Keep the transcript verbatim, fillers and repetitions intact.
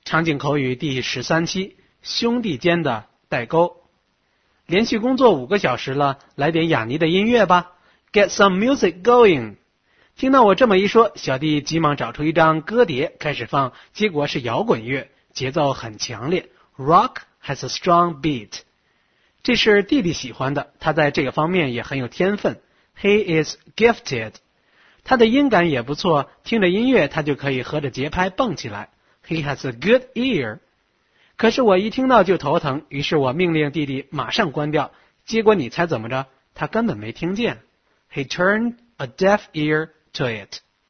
场景口语第十三期，兄弟间的代沟。连续工作五个小时了，来点雅尼的音乐吧 ，Get some music going。听到我这么一说，小弟急忙找出一张歌碟开始放，结果是摇滚乐，节奏很强烈 ，Rock has a strong beat。这是弟弟喜欢的，他在这个方面也很有天分 ，He is gifted。他的音感也不错，听着音乐他就可以和着节拍蹦起来 ，He has a good ear。可是我一听到就头疼，于是我命令弟弟马上关掉，结果你猜怎么着？他根本没听见 ，He turned a deaf ear to it。